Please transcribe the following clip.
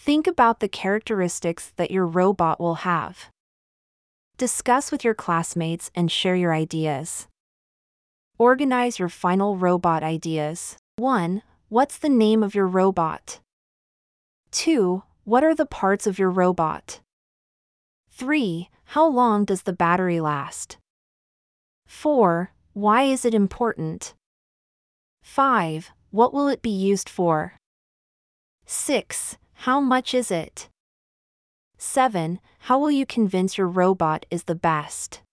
Think about the characteristics that your robot will have. Discuss with your classmates and share your ideas. Organize your final robot ideas. 1. What's the name of your robot? 2. What are the parts of your robot? 3. How long does the battery last? 4. Why is it important? 5. What will it be used for? 6. How much is it? 7. How will you convince your robot is the best?